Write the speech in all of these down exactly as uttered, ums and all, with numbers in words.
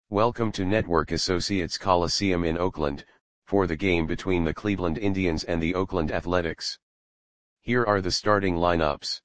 Welcome to Network Associates Coliseum in Oakland, for the game between the Cleveland Indians and the Oakland Athletics. Here are the starting lineups.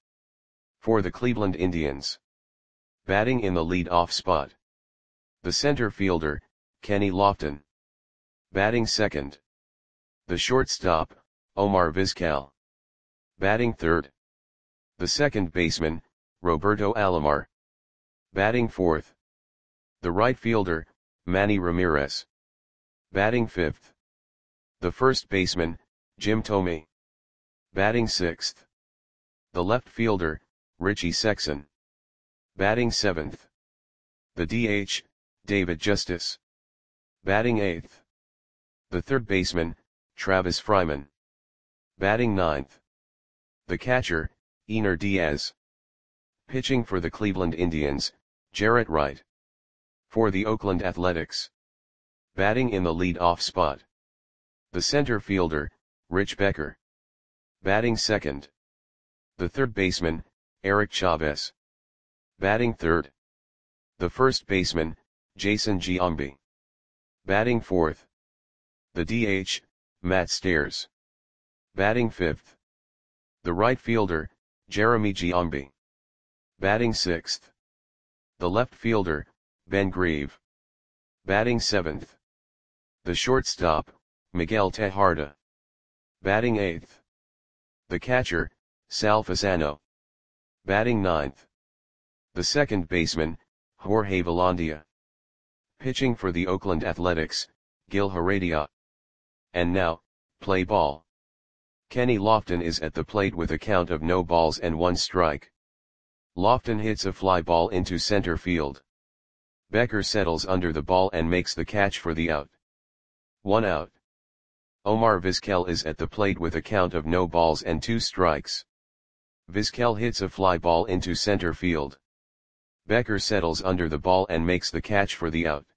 For the Cleveland Indians. Batting in the lead-off spot. The center fielder, Kenny Lofton. Batting second. The shortstop, Omar Vizquel. Batting third. The second baseman, Roberto Alomar. Batting fourth. The right fielder, Manny Ramirez. Batting fifth. The first baseman, Jim Thome. Batting sixth. The left fielder, Richie Sexson. Batting seventh. The D H, David Justice. Batting eighth. The third baseman, Travis Fryman. Batting ninth. The catcher, Einar Diaz. Pitching for the Cleveland Indians, Jarrett Wright. For the Oakland Athletics. Batting in the lead-off spot. The center fielder, Rich Becker. Batting second. The third baseman, Eric Chavez. Batting third. The first baseman, Jason Giambi. Batting fourth. The D H, Matt Stairs. Batting fifth. The right fielder, Jeremy Giambi. Batting sixth. The left fielder, Ben Grieve. Batting seventh. The shortstop, Miguel Tejada. Batting eighth. The catcher, Sal Fasano. Batting ninth. The second baseman, Jorge Velandia. Pitching for the Oakland Athletics, Gil Heredia. And now, play ball. Kenny Lofton is at the plate with a count of no balls and one strike. Lofton hits a fly ball into center field. Becker settles under the ball and makes the catch for the out. One out. Omar Vizquel is at the plate with a count of no balls and two strikes. Vizquel hits a fly ball into center field. Becker settles under the ball and makes the catch for the out.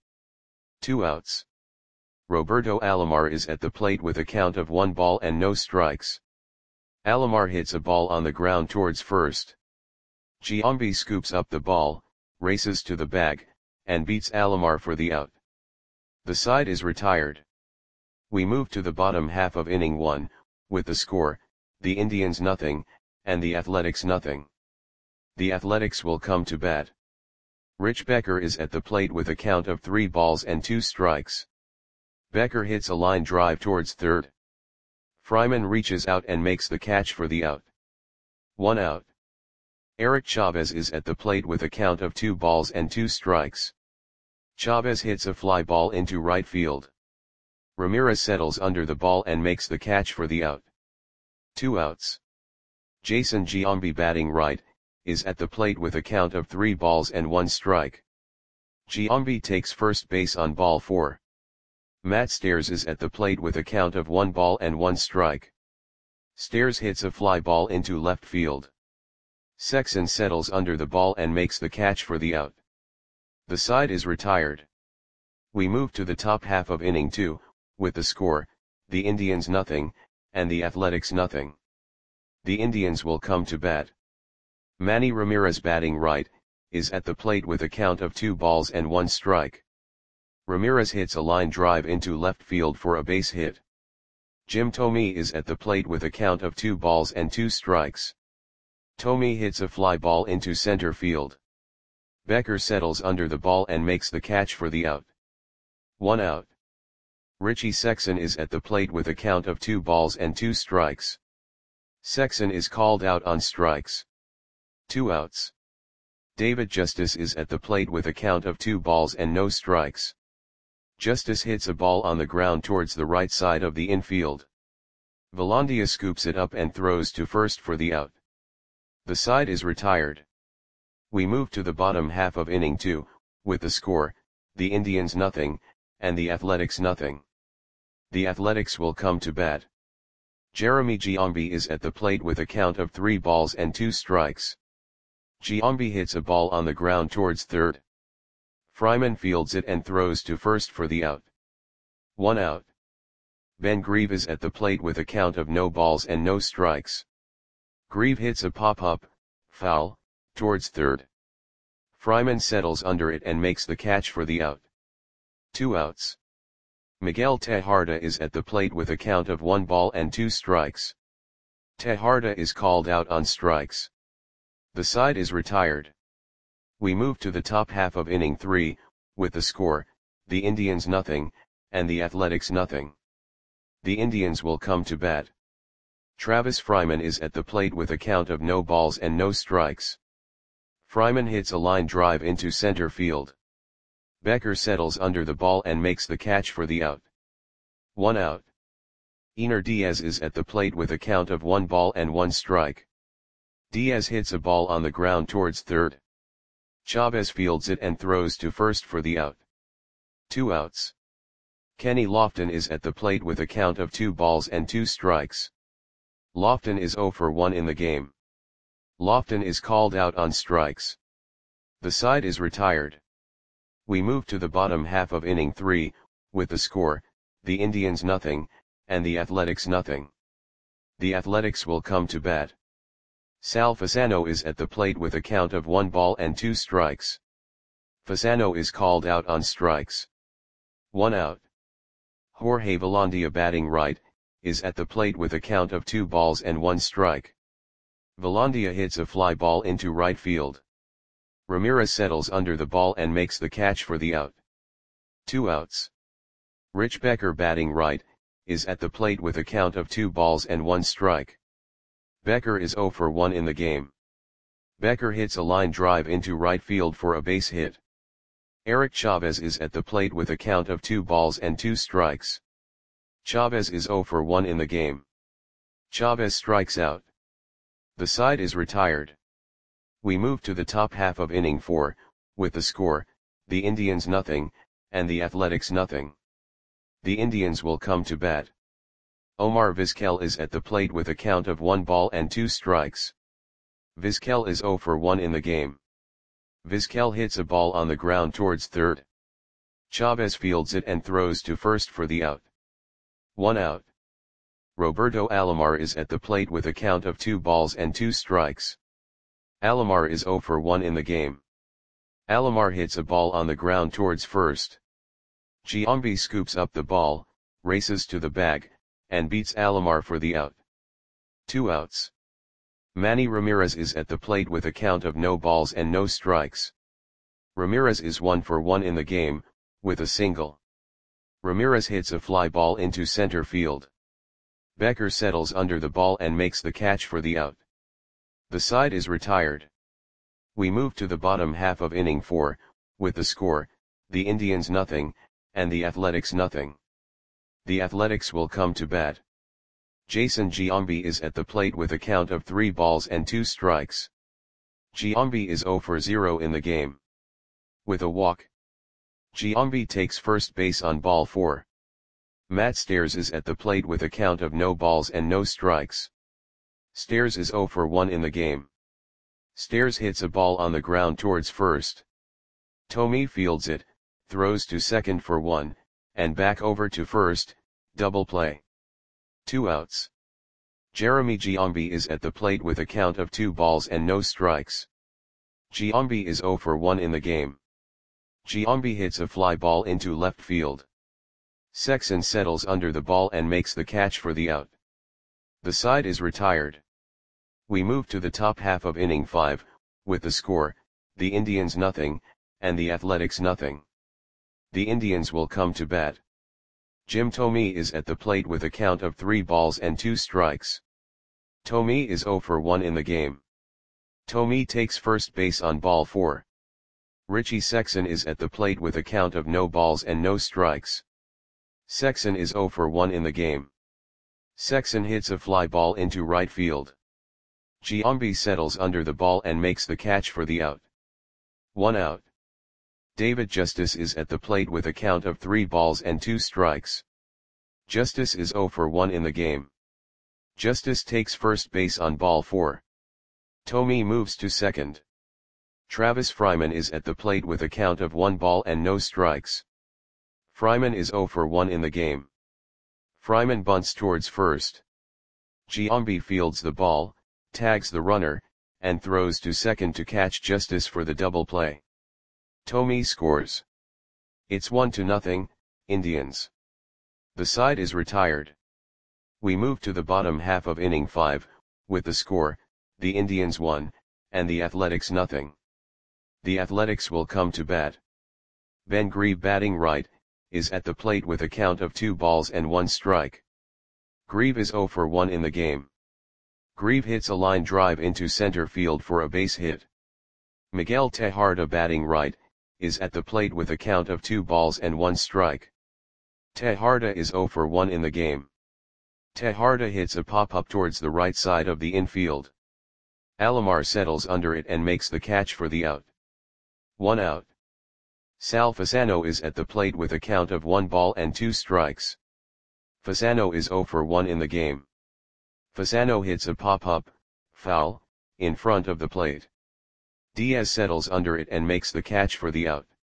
Two outs. Roberto Alomar is at the plate with a count of one ball and no strikes. Alomar hits a ball on the ground towards first. Giambi scoops up the ball, races to the bag, and beats Alomar for the out. The side is retired. We move to the bottom half of inning one, with the score, the Indians nothing, and the Athletics nothing. The Athletics will come to bat. Rich Becker is at the plate with a count of three balls and two strikes. Becker hits a line drive towards third. Fryman reaches out and makes the catch for the out. One out. Eric Chavez is at the plate with a count of two balls and two strikes. Chavez hits a fly ball into right field. Ramirez settles under the ball and makes the catch for the out. Two outs. Jason Giambi, batting right, is at the plate with a count of three balls and one strike. Giambi takes first base on ball four. Matt Stairs is at the plate with a count of one ball and one strike. Stairs hits a fly ball into left field. Sexson settles under the ball and makes the catch for the out. The side is retired. We move to the top half of inning two, with the score, the Indians nothing, and the Athletics nothing. The Indians will come to bat. Manny Ramirez, batting right, is at the plate with a count of two balls and one strike. Ramirez hits a line drive into left field for a base hit. Jim Thome is at the plate with a count of two balls and two strikes. Thome hits a fly ball into center field. Becker settles under the ball and makes the catch for the out. One out. Richie Sexson is at the plate with a count of two balls and two strikes. Sexson is called out on strikes. Two outs. David Justice is at the plate with a count of two balls and no strikes. Justice hits a ball on the ground towards the right side of the infield. Velandia scoops it up and throws to first for the out. The side is retired. We move to the bottom half of inning two, with the score, the Indians nothing, and the Athletics nothing. The Athletics will come to bat. Jeremy Giambi is at the plate with a count of three balls and two strikes. Giambi hits a ball on the ground towards third. Fryman fields it and throws to first for the out. One out. Ben Grieve is at the plate with a count of no balls and no strikes. Grieve hits a pop-up, foul, towards third. Fryman settles under it and makes the catch for the out. Two outs. Miguel Tejada is at the plate with a count of one ball and two strikes. Tejada is called out on strikes. The side is retired. We move to the top half of inning three, with the score, the Indians nothing, and the Athletics nothing. The Indians will come to bat. Travis Fryman is at the plate with a count of no balls and no strikes. Fryman hits a line drive into center field. Becker settles under the ball and makes the catch for the out. One out. Ener Diaz is at the plate with a count of one ball and one strike. Diaz hits a ball on the ground towards third. Chavez fields it and throws to first for the out. Two outs. Kenny Lofton is at the plate with a count of two balls and two strikes. Lofton is oh for one in the game. Lofton is called out on strikes. The side is retired. We move to the bottom half of inning three, with the score, the Indians nothing, and the Athletics nothing. The Athletics will come to bat. Sal Fasano is at the plate with a count of one ball and two strikes. Fasano is called out on strikes. One out. Jorge Velandia, batting right, is at the plate with a count of two balls and one strike. Velandia hits a fly ball into right field. Ramirez settles under the ball and makes the catch for the out. Two outs. Rich Becker, batting right, is at the plate with a count of two balls and one strike. Becker is oh for one in the game. Becker hits a line drive into right field for a base hit. Eric Chavez is at the plate with a count of two balls and two strikes. Chavez is oh for one in the game. Chavez strikes out. The side is retired. We move to the top half of inning four, with the score, the Indians nothing, and the Athletics nothing. The Indians will come to bat. Omar Vizquel is at the plate with a count of one ball and two strikes. Vizquel is oh for one in the game. Vizquel hits a ball on the ground towards third. Chavez fields it and throws to first for the out. One out. Roberto Alomar is at the plate with a count of two balls and two strikes. Alomar is oh for one in the game. Alomar hits a ball on the ground towards first. Giambi scoops up the ball, races to the bag, and beats Alomar for the out. Two outs. Manny Ramirez is at the plate with a count of no balls and no strikes. Ramirez is one for one in the game, with a single. Ramirez hits a fly ball into center field. Becker settles under the ball and makes the catch for the out. The side is retired. We move to the bottom half of inning four, with the score, the Indians nothing, and the Athletics nothing. The Athletics will come to bat. Jason Giambi is at the plate with a count of three balls and two strikes. Giambi is oh for zero in the game. With a walk. Giambi takes first base on ball four. Matt Stairs is at the plate with a count of no balls and no strikes. Stairs is oh for one in the game. Stairs hits a ball on the ground towards first. Tommy fields it, throws to second for one, and back over to first, double play. Two outs. Jeremy Giambi is at the plate with a count of two balls and no strikes. Giambi is oh for one in the game. Giambi hits a fly ball into left field. Sexson settles under the ball and makes the catch for the out. The side is retired. We move to the top half of inning five, with the score, the Indians nothing, and the Athletics nothing. The Indians will come to bat. Jim Thome is at the plate with a count of three balls and two strikes. Thome is oh for one in the game. Thome takes first base on ball four. Richie Sexson is at the plate with a count of no balls and no strikes. Sexson is oh for one in the game. Sexson hits a fly ball into right field. Giambi settles under the ball and makes the catch for the out. One out. David Justice is at the plate with a count of three balls and two strikes. Justice is oh for one in the game. Justice takes first base on ball four. Thome moves to second. Travis Fryman is at the plate with a count of one ball and no strikes. Fryman is oh for one in the game. Fryman bunts towards first. Giambi fields the ball, tags the runner, and throws to second to catch Justice for the double play. Thome scores. It's one to nothing, Indians. The side is retired. We move to the bottom half of inning five, with the score, the Indians one, and the Athletics nothing. The Athletics will come to bat. Ben Grieve batting right, is at the plate with a count of two balls and one strike. Grieve is oh for one in the game. Grieve hits a line drive into center field for a base hit. Miguel Tejada batting right, is at the plate with a count of two balls and one strike. Tejada is oh for one in the game. Tejada hits a pop-up towards the right side of the infield. Alomar settles under it and makes the catch for the out. One out. Sal Fasano is at the plate with a count of one ball and two strikes. Fasano is oh for one in the game. Fasano hits a pop-up, foul, in front of the plate. Diaz settles under it and makes the catch for the out.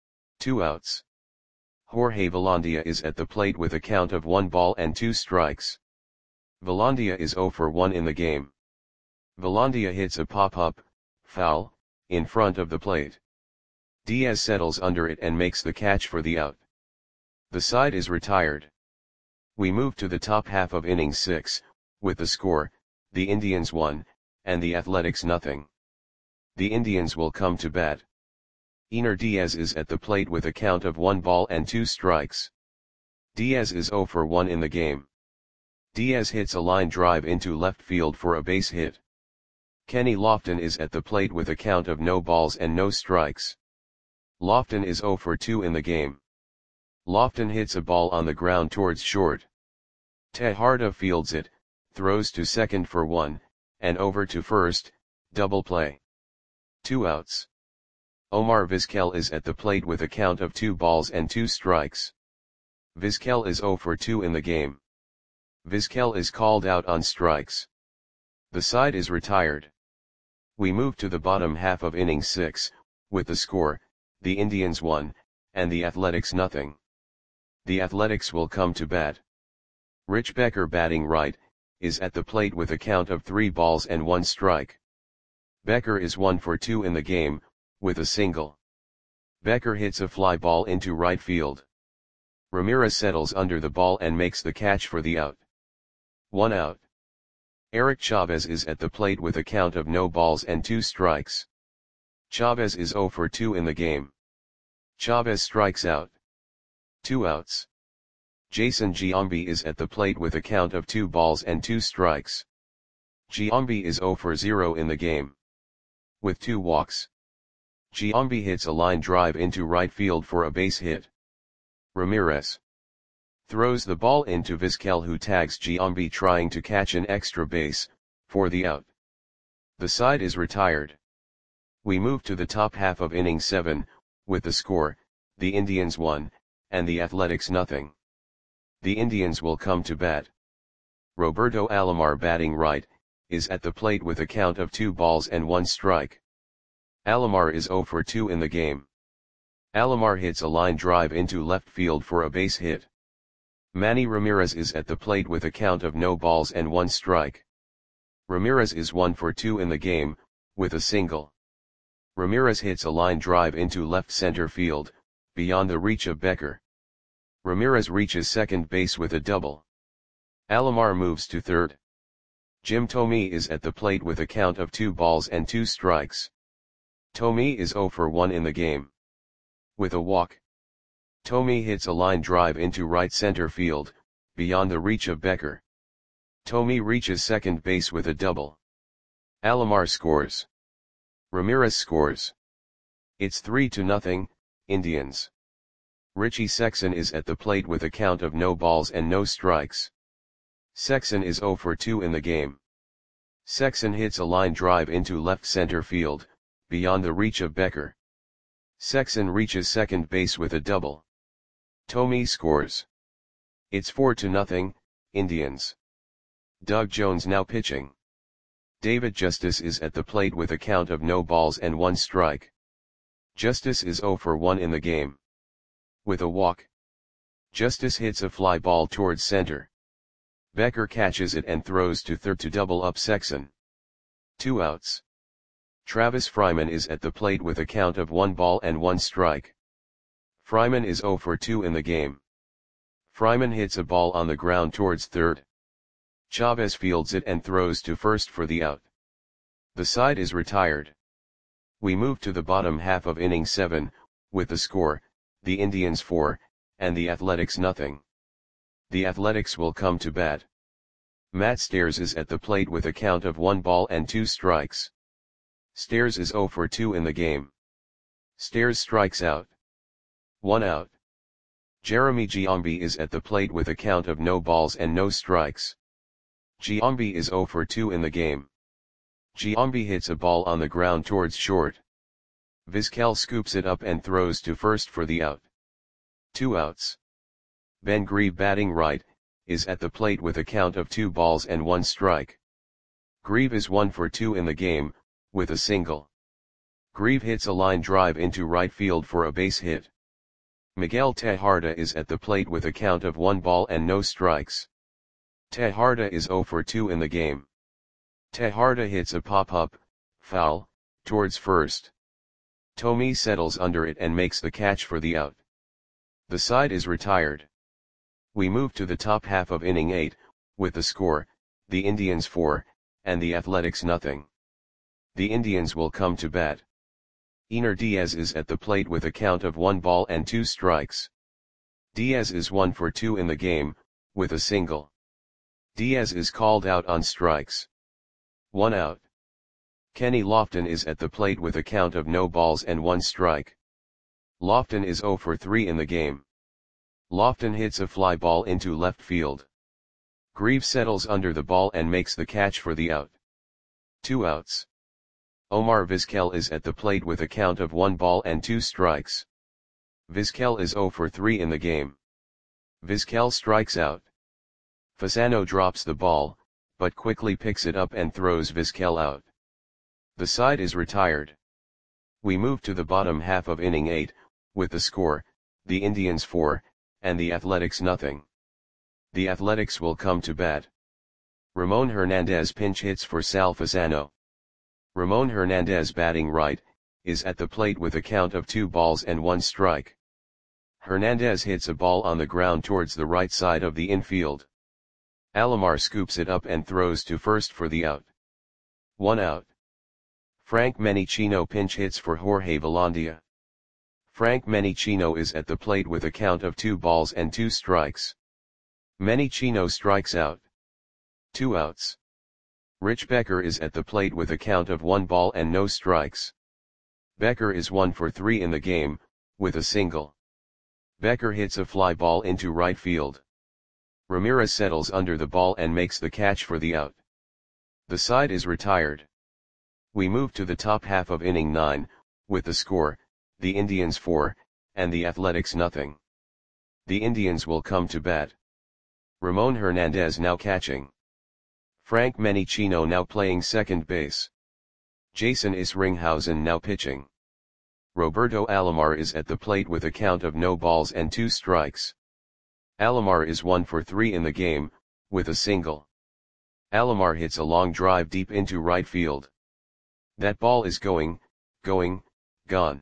Two outs. Jorge Velandia is at the plate with a count of one ball and two strikes. Velandia is oh for one in the game. Velandia hits a pop-up, foul, in front of the plate. Diaz settles under it and makes the catch for the out. The side is retired. We move to the top half of inning six, with the score, the Indians one, and the Athletics nothing. The Indians will come to bat. Ener Diaz is at the plate with a count of one ball and two strikes. Diaz is oh for one in the game. Diaz hits a line drive into left field for a base hit. Kenny Lofton is at the plate with a count of no balls and no strikes. Lofton is oh for two in the game. Lofton hits a ball on the ground towards short. Tejada fields it, throws to second for one, and over to first, double play. Two outs. Omar Vizquel is at the plate with a count of two balls and two strikes. Vizquel is oh for two in the game. Vizquel is called out on strikes. The side is retired. We move to the bottom half of inning six, with the score, the Indians one, and the Athletics nothing. The Athletics will come to bat. Rich Becker batting right, is at the plate with a count of three balls and one strike. Becker is one for two in the game, with a single. Becker hits a fly ball into right field. Ramirez settles under the ball and makes the catch for the out. One out. Eric Chavez is at the plate with a count of no balls and two strikes. Chavez is oh for two in the game. Chavez strikes out. Two outs. Jason Giambi is at the plate with a count of two balls and two strikes. Giambi is oh for zero in the game. With two walks. Giambi hits a line drive into right field for a base hit. Ramirez throws the ball into Vizquel, who tags Giambi trying to catch an extra base, for the out. The side is retired. We move to the top half of inning seven, with the score, the Indians one, and the Athletics nothing. The Indians will come to bat. Roberto Alomar batting right, is at the plate with a count of two balls and one strike. Alomar is oh for two in the game. Alomar hits a line drive into left field for a base hit. Manny Ramirez is at the plate with a count of no balls and one strike. Ramirez is one for two in the game, with a single. Ramirez hits a line drive into left center field, beyond the reach of Becker. Ramirez reaches second base with a double. Alomar moves to third. Jim Thome is at the plate with a count of two balls and two strikes. Thome is oh for one in the game. With a walk. Thome hits a line drive into right center field, beyond the reach of Becker. Thome reaches second base with a double. Alomar scores. Ramirez scores. It's three to nothing, Indians. Richie Sexson is at the plate with a count of no balls and no strikes. Sexson is oh for two in the game. Sexson hits a line drive into left center field, beyond the reach of Becker. Sexson reaches second base with a double. Thome scores. It's four to nothing, Indians. Doug Jones now pitching. David Justice is at the plate with a count of no balls and one strike. Justice is oh for one in the game. With a walk. Justice hits a fly ball towards center. Becker catches it and throws to third to double up Sexson. Two outs. Travis Fryman is at the plate with a count of one ball and one strike. Fryman is zero for two in the game. Fryman hits a ball on the ground towards third. Chavez fields it and throws to first for the out. The side is retired. We move to the bottom half of inning seven, with the score, the Indians four, and the Athletics nothing. The Athletics will come to bat. Matt Stairs is at the plate with a count of one ball and two strikes. Stairs is zero for two in the game. Stairs strikes out. One out. Jeremy Giambi is at the plate with a count of no balls and no strikes. Giambi is zero for two in the game. Giambi hits a ball on the ground towards short. Vizquel scoops it up and throws to first for the out. Two outs. Ben Grieve, batting right, is at the plate with a count of two balls and one strike. Grieve is one for two in the game, with a single. Grieve hits a line drive into right field for a base hit. Miguel Tejada is at the plate with a count of one ball and no strikes. Tejada is zero for two in the game. Tejada hits a pop-up, foul, towards first. Tommy settles under it and makes the catch for the out. The side is retired. We move to the top half of inning eight, with the score, the Indians four, and the Athletics nothing. The Indians will come to bat. Ener Diaz is at the plate with a count of one ball and two strikes. Diaz is one for two in the game, with a single. Diaz is called out on strikes. One out. Kenny Lofton is at the plate with a count of no balls and one strike. Lofton is zero for three in the game. Lofton hits a fly ball into left field. Grieve settles under the ball and makes the catch for the out. Two outs. Omar Vizquel is at the plate with a count of one ball and two strikes. Vizquel is zero for three in the game. Vizquel strikes out. Fasano drops the ball, but quickly picks it up and throws Vizquel out. The side is retired. We move to the bottom half of inning eight, with the score, the Indians four, and the Athletics nothing. The Athletics will come to bat. Ramon Hernandez pinch hits for Sal Fasano. Ramon Hernandez, batting right, is at the plate with a count of two balls and one strike. Hernandez hits a ball on the ground towards the right side of the infield. Alomar scoops it up and throws to first for the out. One out. Frank Menichino pinch hits for Jorge Velandia. Frank Menichino is at the plate with a count of two balls and two strikes. Menichino strikes out. Two outs. Rich Becker is at the plate with a count of one ball and no strikes. Becker is one for three in the game, with a single. Becker hits a fly ball into right field. Ramirez settles under the ball and makes the catch for the out. The side is retired. We move to the top half of inning nine, with the score, the Indians four, and the Athletics nothing. The Indians will come to bat. Ramon Hernandez now catching. Frank Menichino now playing second base. Jason Isringhausen now pitching. Roberto Alomar is at the plate with a count of no balls and two strikes. Alomar is one for three in the game, with a single. Alomar hits a long drive deep into right field. That ball is going, going, gone.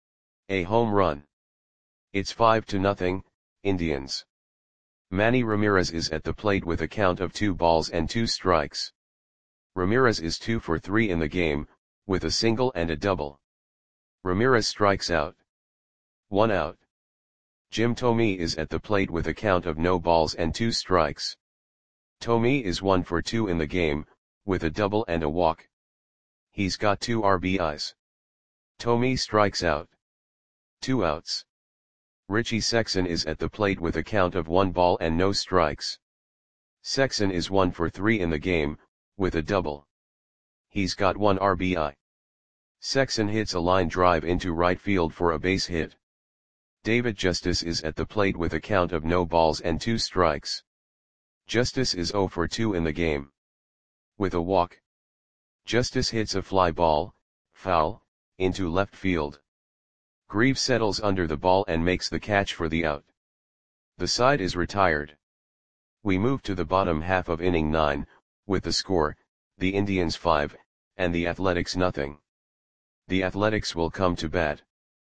A home run. It's five to nothing, Indians. Manny Ramirez is at the plate with a count of two balls and two strikes. Ramirez is two for three in the game, with a single and a double. Ramirez strikes out. One out. Jim Thome is at the plate with a count of no balls and two strikes. Thome is one for two in the game, with a double and a walk. He's got two R B Is. Thome strikes out. Two outs. Richie Sexson is at the plate with a count of one ball and no strikes. Sexson is one for three in the game, with a double. He's got one R B I. Sexson hits a line drive into right field for a base hit. David Justice is at the plate with a count of no balls and two strikes. Justice is zero for two in the game. With a walk. Justice hits a fly ball, foul, into left field. Grieve settles under the ball and makes the catch for the out. The side is retired. We move to the bottom half of inning nine, with the score, the Indians five, and the Athletics nothing. The Athletics will come to bat.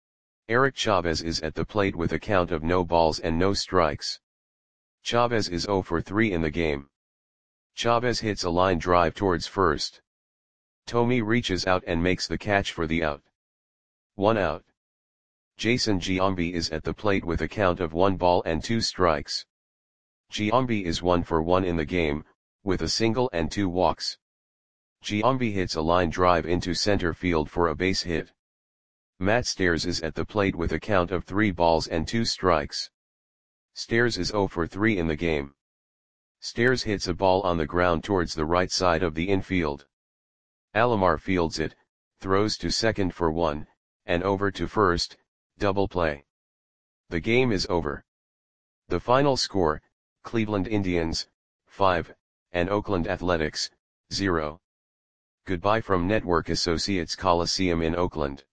Eric Chavez is at the plate with a count of no balls and no strikes. Chavez is zero for three in the game. Chavez hits a line drive towards first. Thome reaches out and makes the catch for the out. One out. Jason Giambi is at the plate with a count of one ball and two strikes. Giambi is one for one in the game, with a single and two walks. Giambi hits a line drive into center field for a base hit. Matt Stairs is at the plate with a count of three balls and two strikes. Stairs is zero for three in the game. Stairs hits a ball on the ground towards the right side of the infield. Alomar fields it, throws to second for one, and over to first, double play. The game is over. The final score, Cleveland Indians, five, and Oakland Athletics, zero. Goodbye from Network Associates Coliseum in Oakland.